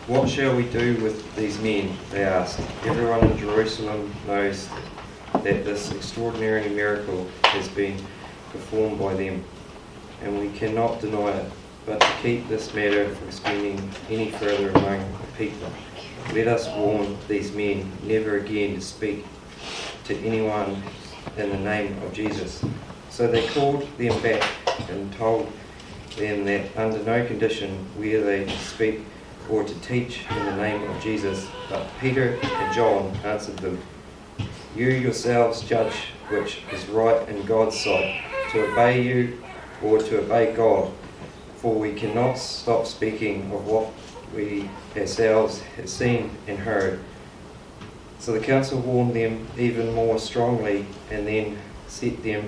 "What shall we do with these men?" they asked. "Everyone in Jerusalem knows that this extraordinary miracle has been performed by them, and we cannot deny it. But to keep this matter from spreading any further among the people, let us warn these men never again to speak to anyone in the name of Jesus." So they called them back and told them that under no condition were they to speak or to teach in the name of Jesus. But Peter and John answered them, "You yourselves judge which is right in God's sight, to obey you or to obey God, for we cannot stop speaking of what we ourselves have seen and heard." So the council warned them even more strongly and then set them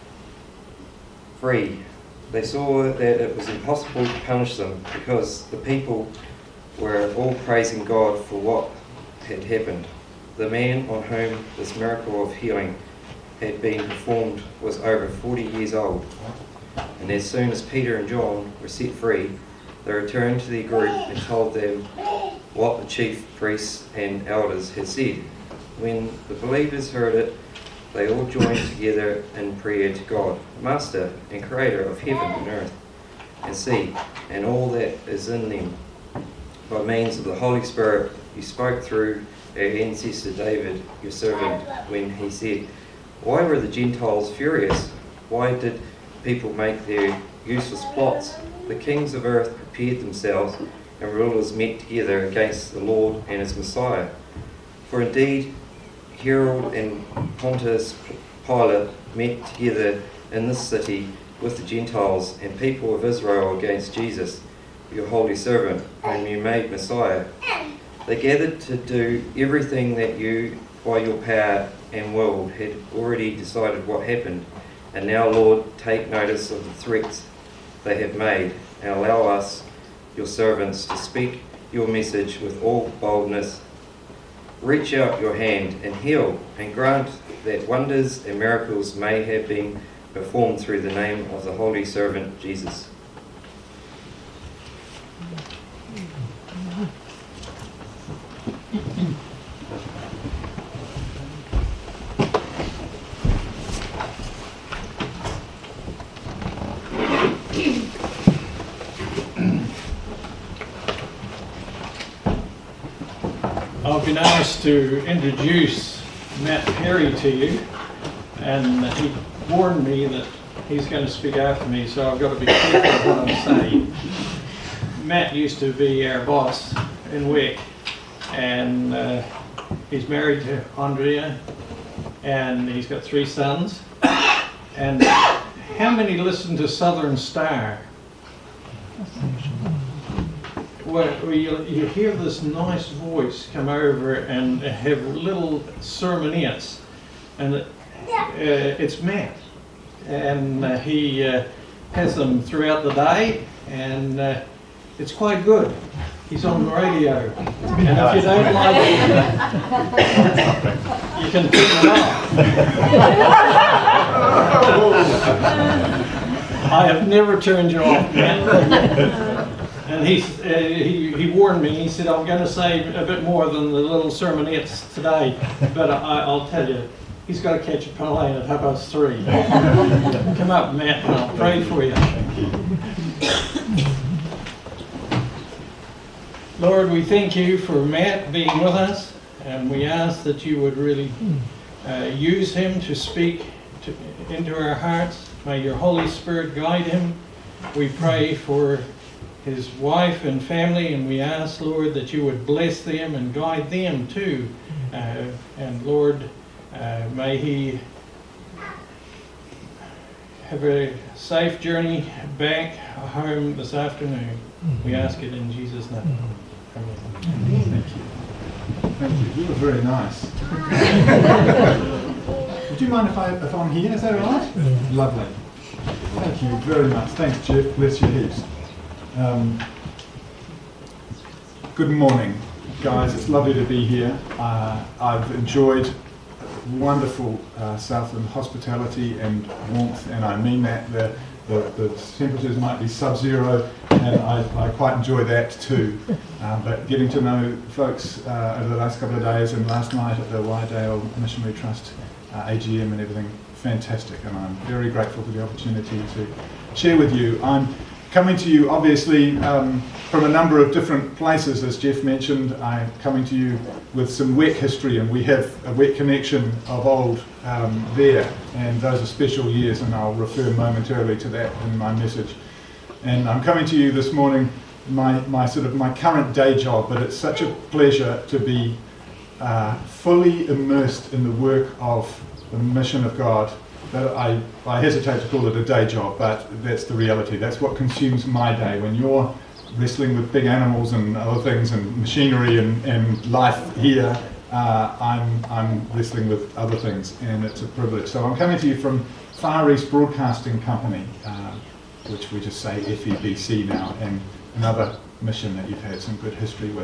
free. They saw that it was impossible to punish them because the people were all praising God for what had happened. The man on whom this miracle of healing had been performed was over 40 years old. And as soon as Peter and John were set free, they returned to their group and told them what the chief priests and elders had said. When the believers heard it, they all joined together in prayer to God, Master and Creator of heaven and earth and sea, and all that is in them. By means of the Holy Spirit, you spoke through our ancestor David, your servant, when he said, "Why were the Gentiles furious? Why did people make their useless plots? The kings of earth prepared themselves, and rulers met together against the Lord and his Messiah. For indeed, Herod and Pontius Pilate met together in this city with the Gentiles and people of Israel against Jesus, your holy servant, whom you made Messiah. They gathered to do everything that you, by your power and will, had already decided what happened. And now, Lord, take notice of the threats they have made, and allow us, your servants, to speak your message with all boldness. Reach out your hand and heal, and grant that wonders and miracles may have been performed through the name of the holy servant Jesus." I've been asked to introduce Matt Perry to you, and he warned me that he's going to speak after me, so I've got to be careful what I say. Matt used to be our boss in Wick, and he's married to Andrea, and he's got 3 sons. And how many listen to Southern Star? Where you hear this nice voice come over and have little sermonettes, and it's Matt, and he has them throughout the day, and it's quite good. He's on the radio, and if you don't like it, you can turn it off. I have never turned you off, Matt. And he warned me. He said, "I'm going to say a bit more than the little sermonettes today, but I'll tell you, he's got to catch a plane at 3:30. Come up, Matt, and I'll pray for you." Lord, we thank you for Matt being with us, and we ask that you would really use him to speak into our hearts. May your Holy Spirit guide him. We pray for his wife and family, and we ask, Lord, that you would bless them and guide them too. And Lord, may he have a safe journey back home this afternoon. We ask it in Jesus' name. Amen. Thank you. Thank you. You were very nice. Would you mind if I'm here? Is that all right? Lovely. Thank you very much. Thanks, Jeff. Bless you heaps. Good morning, guys. It's lovely to be here. I've enjoyed wonderful Southland hospitality and warmth, and I mean that. the temperatures might be sub-zero, and I quite enjoy that too. But getting to know folks over the last couple of days and last night at the Wairedale Missionary Trust AGM and everything, fantastic, and I'm very grateful for the opportunity to share with you. I'm coming to you obviously from a number of different places, as Jeff mentioned. I'm coming to you with some WEC history, and we have a WEC connection of old there, and those are special years, and I'll refer momentarily to that in my message. And I'm coming to you this morning, my current day job, but it's such a pleasure to be fully immersed in the work of the mission of God that I hesitate to call it a day job, but that's the reality. That's what consumes my day. When you're wrestling with big animals and other things and machinery and life here, I'm wrestling with other things, and it's a privilege. So I'm coming to you from Far East Broadcasting Company, which we just say FEBC now, and another mission that you've had some good history with.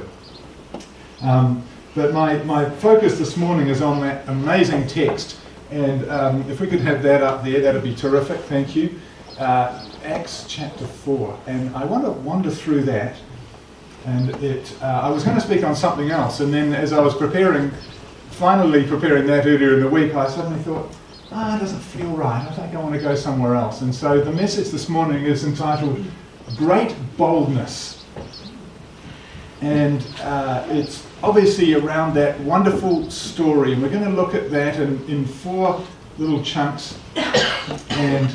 But my focus this morning is on that amazing text, and if we could have that up there, that'd be terrific, thank you. Acts chapter 4, and I want to wander through that, and I was going to speak on something else, and then as I was finally preparing that earlier in the week, I suddenly thought, it doesn't feel right, I think I want to go somewhere else. And so the message this morning is entitled Great Boldness, and it's obviously around that wonderful story, and we're going to look at that in 4 little chunks, and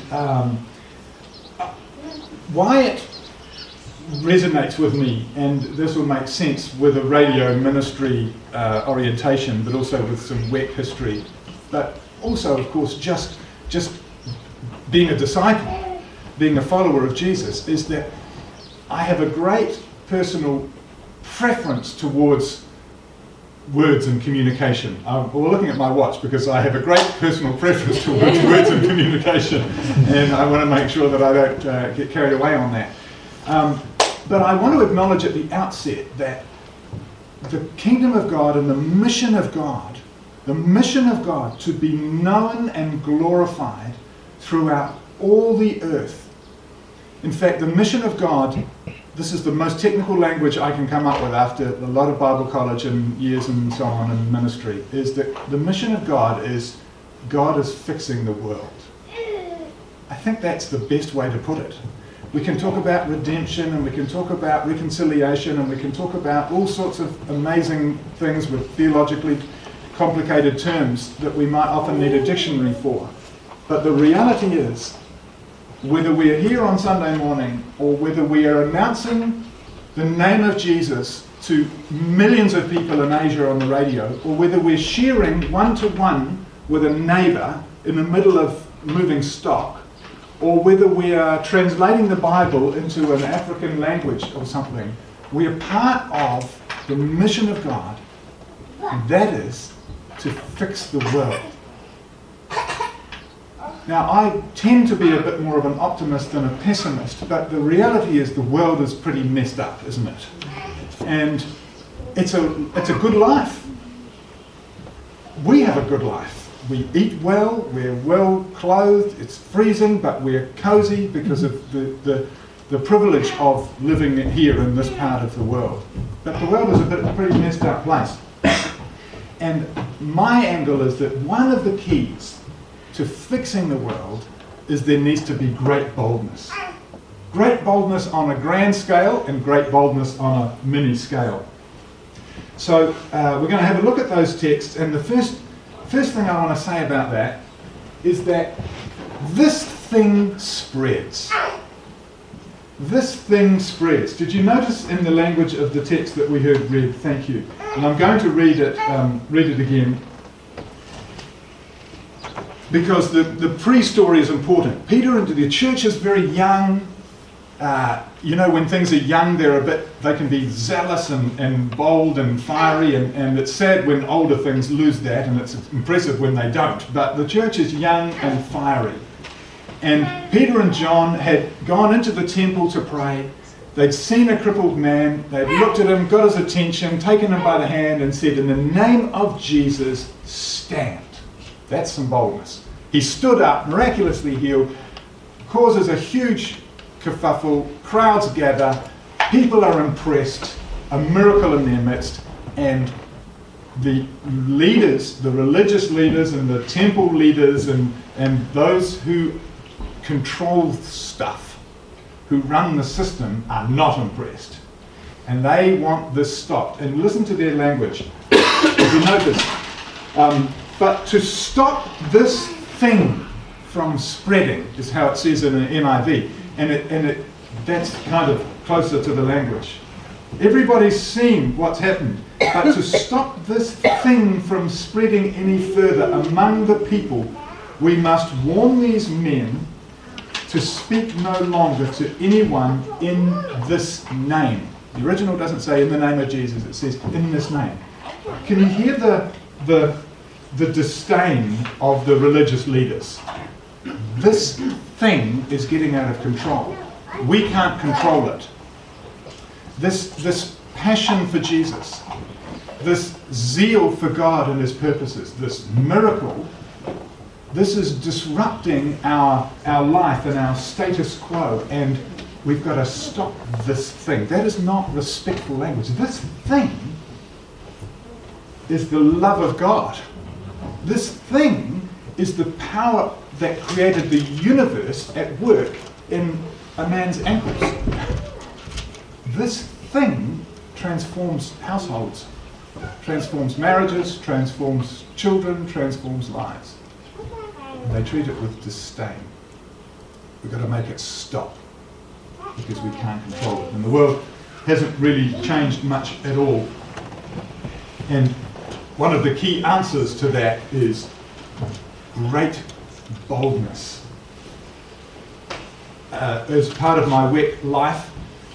why it resonates with me, and this will make sense with a radio ministry orientation, but also with some WEC history, but also, of course, just being a disciple, being a follower of Jesus, is that I have a great personal preference towards words and communication. We're looking at my watch because I have a great personal preference towards words and communication, and I want to make sure that I don't get carried away on that. But I want to acknowledge at the outset that the kingdom of God and the mission of God to be known and glorified throughout all the earth. In fact, the mission of God, this is the most technical language I can come up with after a lot of Bible college and years and so on in ministry, is that the mission of God is fixing the world. I think that's the best way to put it. We can talk about redemption, and we can talk about reconciliation, and we can talk about all sorts of amazing things with theologically complicated terms that we might often need a dictionary for. But the reality is, whether we are here on Sunday morning, or whether we are announcing the name of Jesus to millions of people in Asia on the radio, or whether we're sharing one-to-one with a neighbour in the middle of moving stock, or whether we are translating the Bible into an African language or something, we are part of the mission of God, and that is to fix the world. Now, I tend to be a bit more of an optimist than a pessimist, but the reality is the world is pretty messed up, isn't it? And it's a good life. We have a good life. We eat well, we're well clothed, it's freezing, but we're cozy because of the privilege of living here in this part of the world. But the world is a pretty messed up place. And my angle is that one of the keys to fixing the world is there needs to be great boldness. Great boldness on a grand scale and great boldness on a mini scale. So we're going to have a look at those texts, and the first thing I want to say about that is that this thing spreads. This thing spreads. Did you notice in the language of the text that we heard read? Thank you. And I'm going to read it again, because the pre-story is important. Peter and the church is very young. When things are young, they can be zealous and bold and fiery, and it's sad when older things lose that, and it's impressive when they don't. But the church is young and fiery. And Peter and John had gone into the temple to pray. They'd seen a crippled man. They'd looked at him, got his attention, taken him by the hand, and said, "In the name of Jesus, stand." That's some boldness. He stood up, miraculously healed, causes a huge kerfuffle, crowds gather, people are impressed, a miracle in their midst, and the leaders, the religious leaders and the temple leaders and those who control stuff, who run the system, are not impressed. And they want this stopped. And listen to their language. If you notice, but to stop this thing from spreading is how it says in an NIV. And that's kind of closer to the language. Everybody's seen what's happened. But to stop this thing from spreading any further among the people, we must warn these men to speak no longer to anyone in this name. The original doesn't say in the name of Jesus, it says in this name. Can you hear the disdain of the religious leaders? This thing is getting out of control. We can't control it. This passion for Jesus, this zeal for God and his purposes, this miracle, this is disrupting our life and our status quo, and we've got to stop this thing. That is not respectful language. This thing is the love of God. This thing is the power that created the universe at work in a man's ankles. This thing transforms households, transforms marriages, transforms children, transforms lives. And they treat it with disdain. We've got to make it stop because we can't control it. And the world hasn't really changed much at all. And one of the key answers to that is great boldness. As part of my WEC life,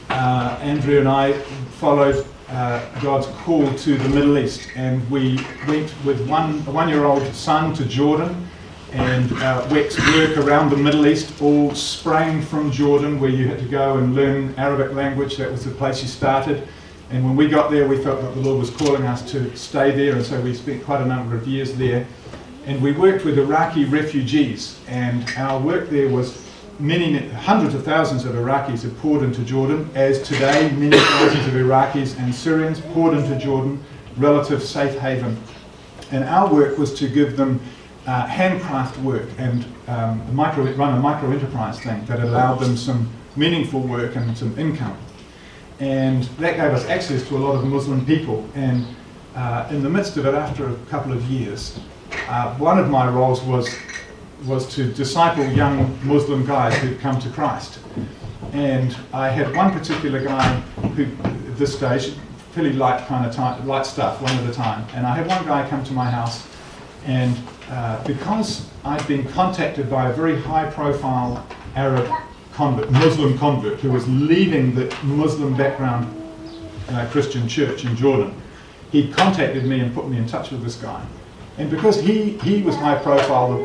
Andrew and I followed God's call to the Middle East, and we went with a one-year-old son to Jordan, and WEC's work around the Middle East all sprang from Jordan, where you had to go and learn Arabic language. That was the place you started. And when we got there, we felt that the Lord was calling us to stay there, and so we spent quite a number of years there. And we worked with Iraqi refugees, and our work there was hundreds of thousands of Iraqis have poured into Jordan, as today many thousands of Iraqis and Syrians poured into Jordan, relative safe haven. And our work was to give them handcraft work and run a micro-enterprise thing that allowed them some meaningful work and some income. And that gave us access to a lot of Muslim people. And in the midst of it, after a couple of years, one of my roles was to disciple young Muslim guys who'd come to Christ. And I had one particular guy who, at this stage, fairly light stuff, one at a time. And I had one guy come to my house, and because I'd been contacted by a very high-profile Arab convert, Muslim convert, who was leaving the Muslim background Christian church in Jordan, he contacted me and put me in touch with this guy. And because he was high profile,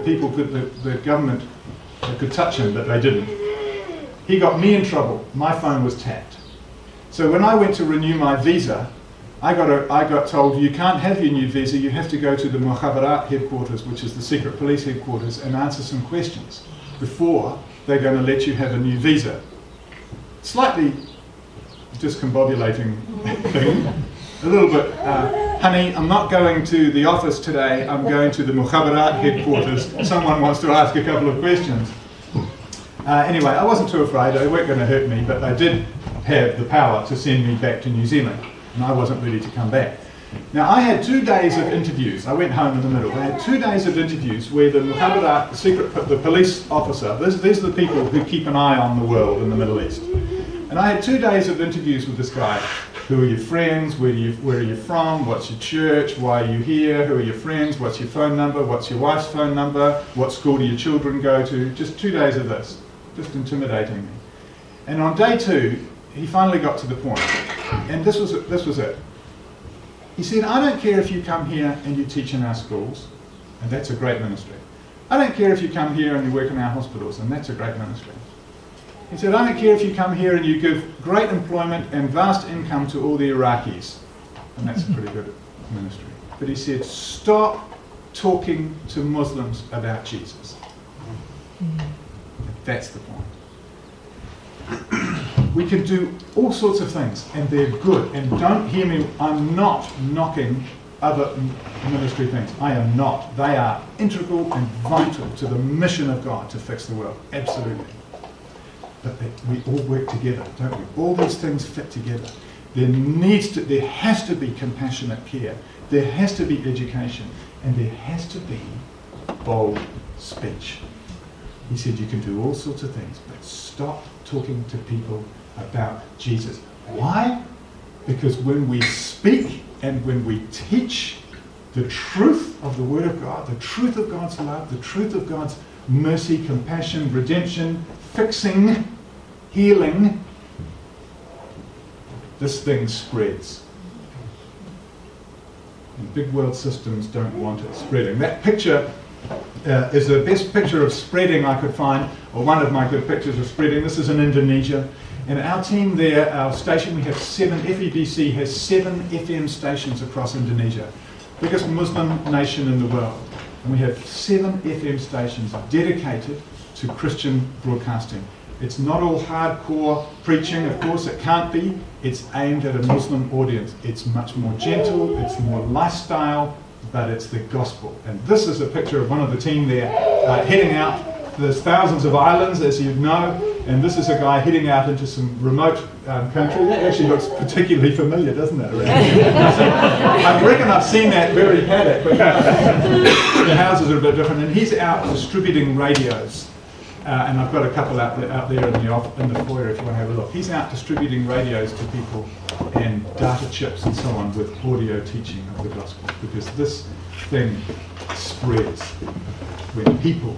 the government could touch him, but they didn't. He got me in trouble. My phone was tapped. So when I went to renew my visa, I got told, you can't have your new visa, you have to go to the Mukhabarat headquarters, which is the secret police headquarters, and answer some questions before they're going to let you have a new visa. Slightly discombobulating thing. A little bit, honey, I'm not going to the office today, I'm going to the Mukhabarat headquarters. Someone wants to ask a couple of questions. Anyway, I wasn't too afraid, they weren't going to hurt me, but they did have the power to send me back to New Zealand, and I wasn't ready to come back. Now, I had 2 days of interviews. I went home in the middle. I had 2 days of interviews where the Mukhabarat, the police officer, these are the people who keep an eye on the world in the Middle East. And I had 2 days of interviews with this guy. Who are your friends? Where are you from? What's your church? Why are you here? Who are your friends? What's your phone number? What's your wife's phone number? What school do your children go to? Just 2 days of this, just intimidating me. And on day 2, he finally got to the point. And this was it. He said, I don't care if you come here and you teach in our schools, and that's a great ministry. I don't care if you come here and you work in our hospitals, and that's a great ministry. He said, I don't care if you come here and you give great employment and vast income to all the Iraqis, and that's a pretty good ministry. But he said, stop talking to Muslims about Jesus. That's the point. We can do all sorts of things, and they're good. And don't hear me, I'm not knocking other ministry things. I am not. They are integral and vital to the mission of God to fix the world. Absolutely. But we all work together, don't we? All these things fit together. There has to be compassionate care. There has to be education. And there has to be bold speech. He said you can do all sorts of things, but stop talking to people about Jesus. Why? Because when we speak and when we teach the truth of the Word of God, the truth of God's love, the truth of God's mercy, compassion, redemption, fixing, healing, this thing spreads. And big world systems don't want it spreading. That picture is the best picture of spreading I could find, or one of my good pictures of spreading. This is in Indonesia. And our team there, our station, we have 7, FEBC has 7 FM stations across Indonesia. Biggest Muslim nation in the world. And we have 7 FM stations dedicated to Christian broadcasting. It's not all hardcore preaching, of course, it can't be. It's aimed at a Muslim audience. It's much more gentle, it's more lifestyle, but it's the gospel. And this is a picture of one of the team there heading out. There's thousands of islands, as you know, and this is a guy heading out into some remote country. That actually looks particularly familiar, doesn't it? I reckon I've seen that very paddock, but the houses are a bit different. And he's out distributing radios. And I've got a couple out there in the foyer if you want to have a look. He's out distributing radios to people and data chips and so on with audio teaching of the gospel, because this thing spreads when people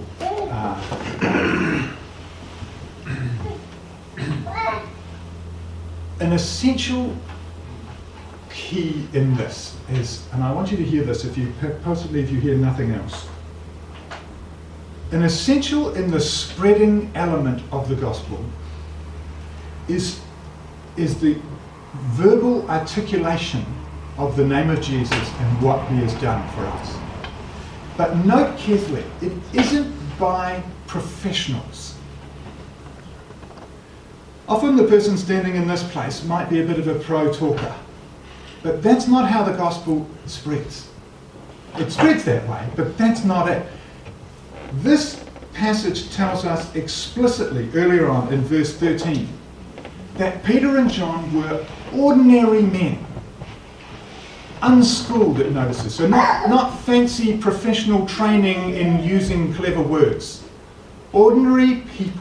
an essential key in this is, and I want you to hear this possibly if you hear nothing else, an essential in the spreading element of the gospel is the verbal articulation of the name of Jesus and what he has done for us. But note carefully, it isn't by professionals. Often the person standing in this place might be a bit of a pro talker, but that's not how the gospel spreads. It spreads that way, but that's not it. This passage tells us explicitly earlier on in verse 13 that Peter and John were ordinary men, unschooled, it notices. So not fancy professional training in using clever words. Ordinary people.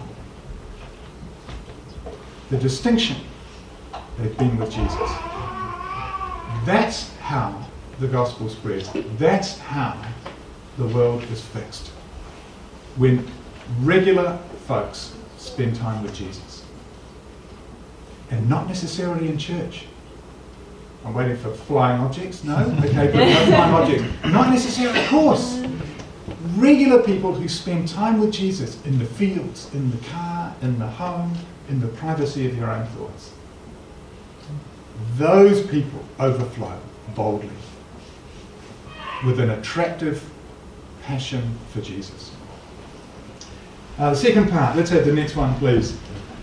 The distinction, they've been with Jesus. That's how the gospel spreads. That's how the world is fixed. When regular folks spend time with Jesus. And not necessarily in church. I'm waiting for flying objects. No? Okay, but no flying objects. Not necessarily, of course. Regular people who spend time with Jesus in the fields, in the car, in the home, in the privacy of your own thoughts. Those people overflow boldly with an attractive passion for Jesus. The second part, let's have the next one, please.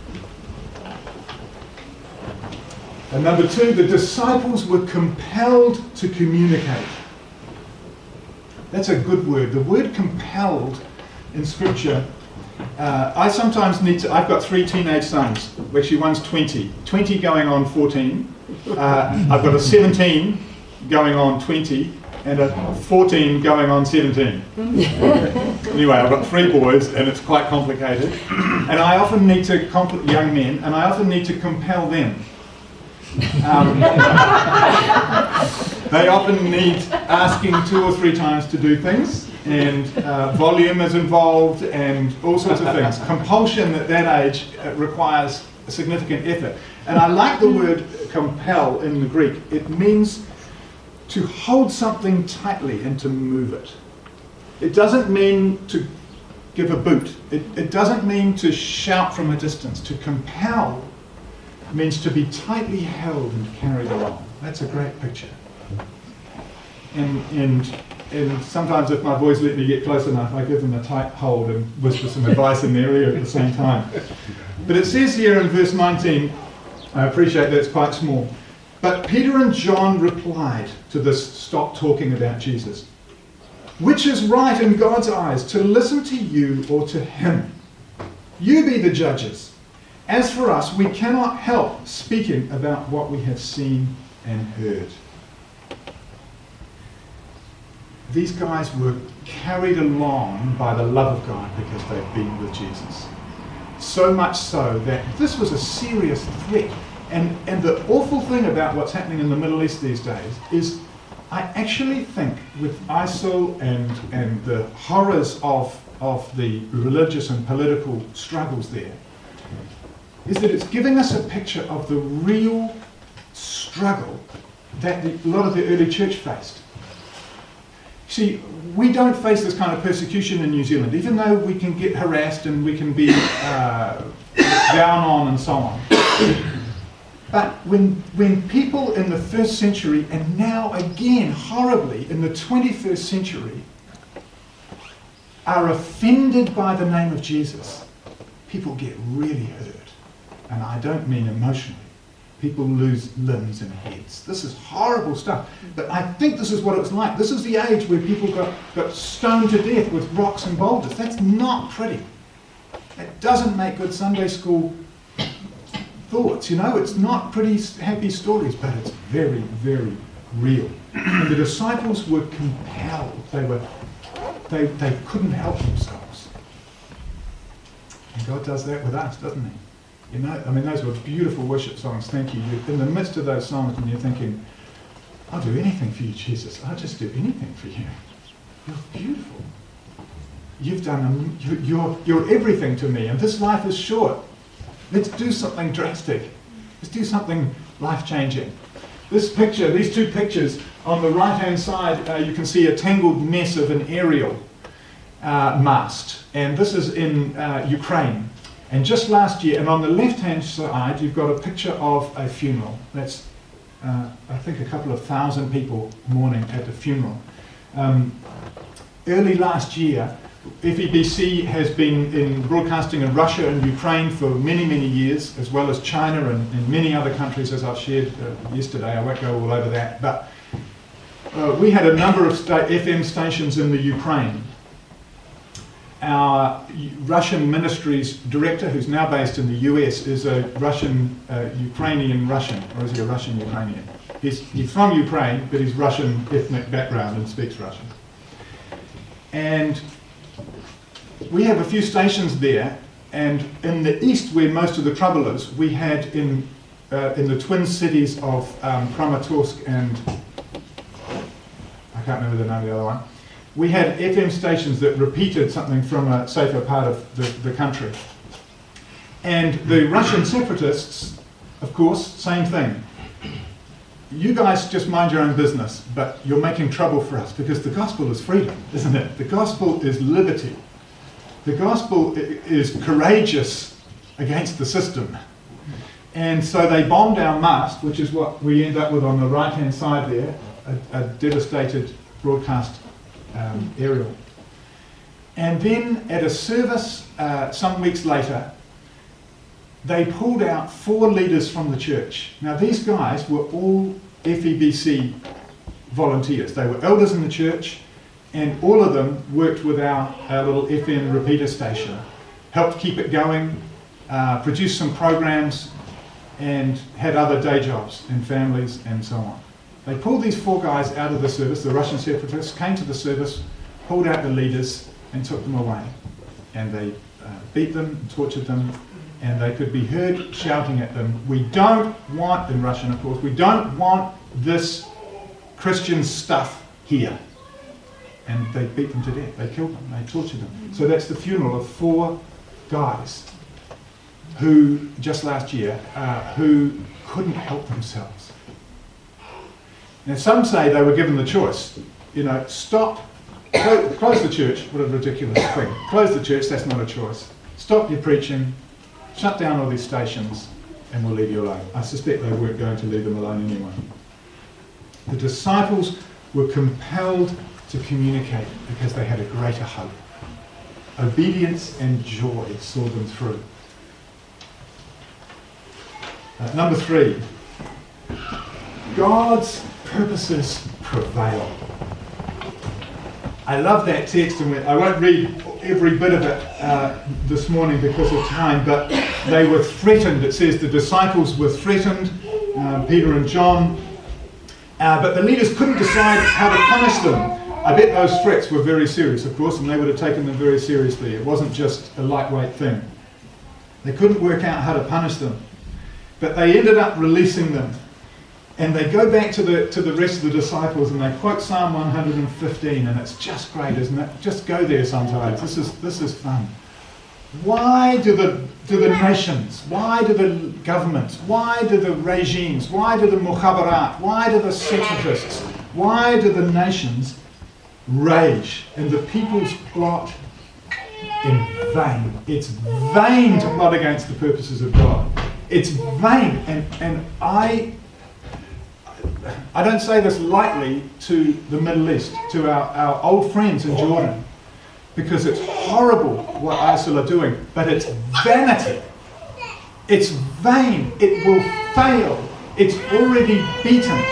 And number 2, the disciples were compelled to communicate. That's a good word. The word compelled in Scripture, I sometimes need to, I've got 3 teenage sons. Actually, one's 20 going on 14. I've got a 17 going on 20, and a 14 going on 17. Anyway, I've got 3 boys, and it's quite complicated. And I often need to, young men, and I often need to compel them. They often need asking 2 or 3 times to do things, and volume is involved, and all sorts of things. Compulsion at that age requires a significant effort. And I like the word compel in the Greek. It means to hold something tightly and to move it. It doesn't mean to give a boot. It doesn't mean to shout from a distance. To compel means to be tightly held and carried along. That's a great picture. And and sometimes if my boys let me get close enough, I give them a tight hold and whisper some advice in their ear at the same time. But it says here in verse 19, I appreciate that it's quite small, but Peter and John replied to this stop talking about Jesus. Which is right in God's eyes, to listen to you or to him? You be the judges. As for us, we cannot help speaking about what we have seen and heard. These guys were carried along by the love of God because they've been with Jesus. So much so that this was a serious threat. And the awful thing about what's happening in the Middle East these days is I actually think with ISIL and the horrors of the religious and political struggles there, is that it's giving us a picture of the real struggle that a lot of the early church faced. See, we don't face this kind of persecution in New Zealand, even though we can get harassed and we can be down on and so on. But when people in the first century, and now again horribly in the 21st century, are offended by the name of Jesus, people get really hurt. And I don't mean emotionally. People lose limbs and heads. This is horrible stuff. But I think this is what it was like. This is the age where people got stoned to death with rocks and boulders. That's not pretty. It doesn't make good Sunday school thoughts, you know. It's not pretty happy stories, but it's very, very real. And the disciples were compelled. They couldn't help themselves. And God does that with us, doesn't he? You know, I mean, those were beautiful worship songs. Thank you. You're in the midst of those songs and you're thinking, I'll do anything for you, Jesus. I'll just do anything for you. You're beautiful. You've done, you're everything to me, and this life is short. Let's do something drastic. Let's do something life-changing. This picture, these two pictures, on the right-hand side, you can see a tangled mess of an aerial mast. And this is in Ukraine. And just last year, and on the left-hand side, you've got a picture of a funeral. That's, I think, a couple of thousand people mourning at the funeral. Early last year, FEBC has been in broadcasting in Russia and Ukraine for many, many years, as well as China and many other countries, as I've shared yesterday. I won't go all over that. But we had a number of FM stations in the Ukraine. Our Russian ministries director, who's now based in the US, is a Ukrainian Russian, or is he a Russian Ukrainian? He's from Ukraine, but he's Russian ethnic background and speaks Russian. And we have a few stations there, and in the east, where most of the trouble is, we had in the twin cities of Kramatorsk and I can't remember the name of the other one. We had FM stations that repeated something from a safer part of the country. And the Russian separatists, of course, same thing. You guys just mind your own business, but you're making trouble for us, because the gospel is freedom, isn't it? The gospel is liberty. The gospel is courageous against the system. And so they bombed our mast, which is what we end up with on the right-hand side there, a devastated broadcast aerial. And then at a service some weeks later, they pulled out 4 leaders from the church. Now these guys were all FEBC volunteers. They were elders in the church, and all of them worked with our little FM repeater station, helped keep it going, produced some programs, and had other day jobs and families and so on. They pulled these 4 guys out of the service. The Russian separatists came to the service, pulled out the leaders, and took them away. And they beat them, tortured them, and they could be heard shouting at them, "We don't want," in Russian of course, "we don't want this Christian stuff here." And they beat them to death. They killed them. They tortured them. So that's the funeral of 4 guys who, just last year, who couldn't help themselves. Now some say they were given the choice, you know, stop, close the church. What a ridiculous thing. Close the church, that's not a choice. Stop your preaching, shut down all these stations, and we'll leave you alone. I suspect they weren't going to leave them alone anyway. The disciples were compelled to communicate because they had a greater hope. Obedience and joy saw them through. Number 3, God's purposes prevail. I love that text, and I won't read every bit of it this morning because of time, but they were threatened. It says the disciples were threatened, Peter and John, but the leaders couldn't decide how to punish them. I bet those threats were very serious, of course, and they would have taken them very seriously. It wasn't just a lightweight thing. They couldn't work out how to punish them, but they ended up releasing them. And they go back to the rest of the disciples and they quote Psalm 115, and it's just great, isn't it? Just go there sometimes. This is fun. Why do the nations, why do the governments, why do the regimes, why do the mukhabarat, why do the separatists, why do the nations rage and the peoples plot in vain? It's vain to plot against the purposes of God. It's vain, and I don't say this lightly to the Middle East, to our old friends in Jordan, because it's horrible what ISIL are doing, but it's vanity. It's vain. It will fail. It's already beaten.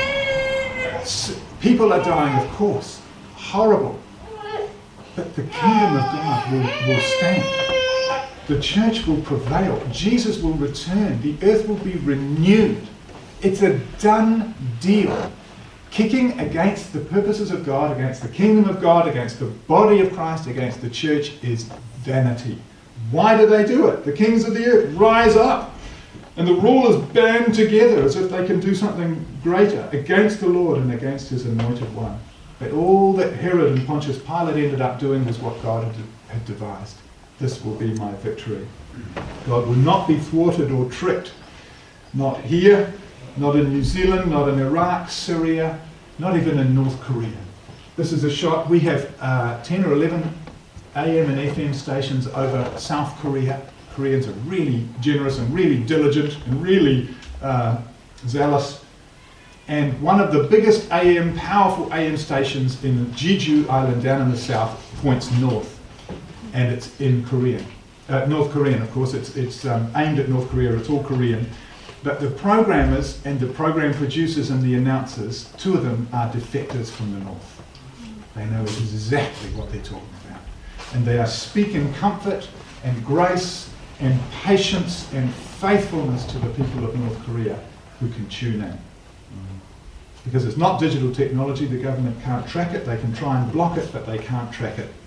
People are dying, of course. Horrible. But the kingdom of God will stand. The church will prevail. Jesus will return. The earth will be renewed. It's a done deal. Kicking against the purposes of God, against the kingdom of God, against the body of Christ, against the church is vanity. Why do they do it? The kings of the earth rise up and the rulers band together as if they can do something greater against the Lord and against his anointed one. But all that Herod and Pontius Pilate ended up doing was what God had devised. This will be my victory. God will not be thwarted or tricked. Not here, not in New Zealand, not in Iraq, Syria, not even in North Korea. This is a shot. We have 10 or 11 AM and FM stations over South Korea. Koreans are really generous and really diligent and really zealous. And one of the biggest powerful AM stations in Jeju Island down in the south points north. And it's in Korean. North Korean, of course. It's aimed at North Korea. It's all Korean. But the programmers and the program producers and the announcers, 2 of them are defectors from the north. They know exactly what they're talking about. And they are speaking comfort and grace and patience and faithfulness to the people of North Korea who can tune in. Because it's not digital technology, the government can't track it. They can try and block it, but they can't track it.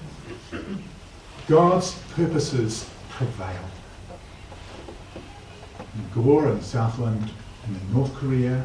God's purposes prevail. In Gore and Southland, and in North Korea,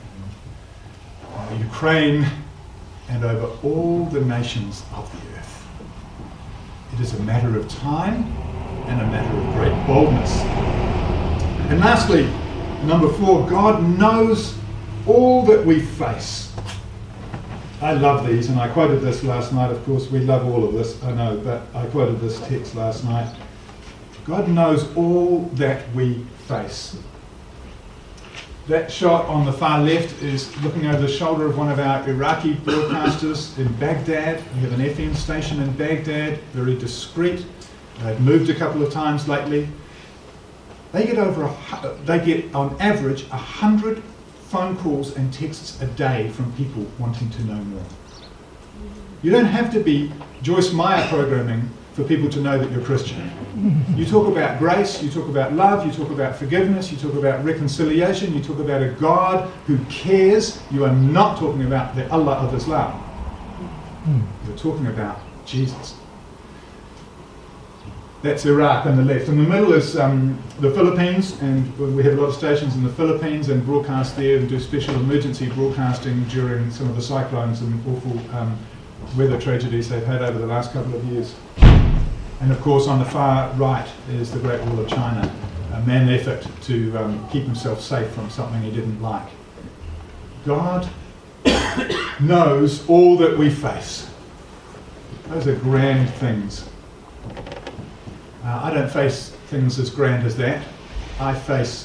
Ukraine, and over all the nations of the earth. It is a matter of time and a matter of great boldness. And lastly, number 4, God knows all that we face. I love these, and I quoted this last night. Of course, we love all of this, I know, but I quoted this text last night. God knows all that we face. That shot on the far left is looking over the shoulder of one of our Iraqi broadcasters in Baghdad. We have an FM station in Baghdad, very discreet. They've moved a couple of times lately. They get on average 100 phone calls and texts a day from people wanting to know more. You don't have to be Joyce Meyer programming for people to know that you're Christian. You talk about grace, you talk about love, you talk about forgiveness, you talk about reconciliation, you talk about a God who cares. You are not talking about the Allah of Islam. You're talking about Jesus. That's Iraq on the left. In the middle is the Philippines, and we have a lot of stations in the Philippines and broadcast there and do special emergency broadcasting during some of the cyclones and awful weather tragedies they've had over the last couple of years. And of course on the far right is the Great Wall of China, a man effort to keep himself safe from something he didn't like. God knows all that we face. Those are grand things. I don't face things as grand as that. I face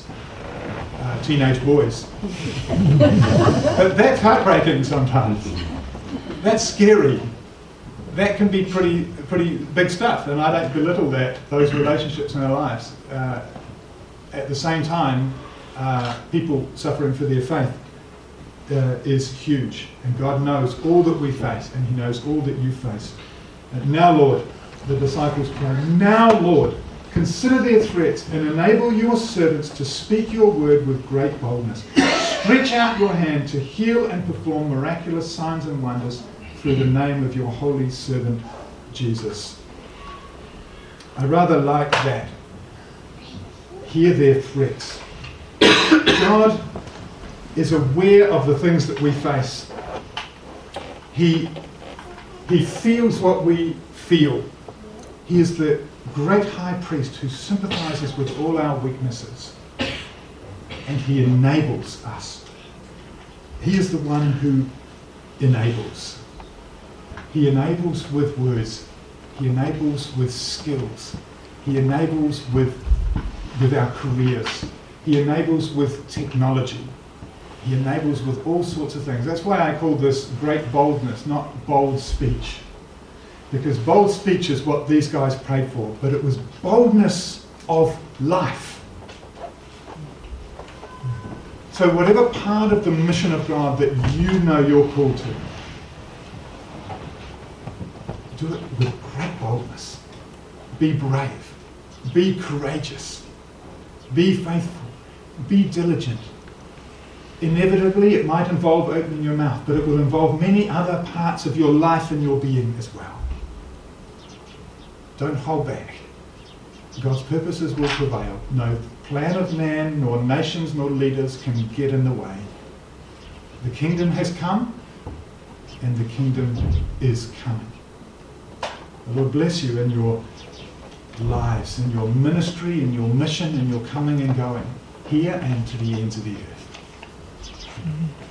teenage boys. But that's heartbreaking sometimes. That's scary. That can be pretty big stuff, and I don't belittle those relationships in our lives. At the same time, people suffering for their faith is huge, and God knows all that we face, and He knows all that you face. And now, Lord, the disciples pray, now, Lord, consider their threats and enable your servants to speak your word with great boldness. Stretch out your hand to heal and perform miraculous signs and wonders through the name of your holy servant, Jesus. I rather like that. Hear their threats. God is aware of the things that we face. He feels what we feel. He is the great high priest who sympathizes with all our weaknesses. And He enables us. He is the one who enables. He enables with words. He enables with skills. He enables with our careers. He enables with technology. He enables with all sorts of things. That's why I call this great boldness, not bold speech. Because bold speech is what these guys prayed for, but it was boldness of life. So whatever part of the mission of God that you know you're called to, do it with great boldness. Be brave. Be courageous. Be faithful. Be diligent. Inevitably, it might involve opening your mouth, but it will involve many other parts of your life and your being as well. Don't hold back. God's purposes will prevail. No plan of man, nor nations, nor leaders can get in the way. The kingdom has come, and the kingdom is coming. The Lord bless you in your lives, in your ministry, in your mission, in your coming and going, here and to the ends of the earth.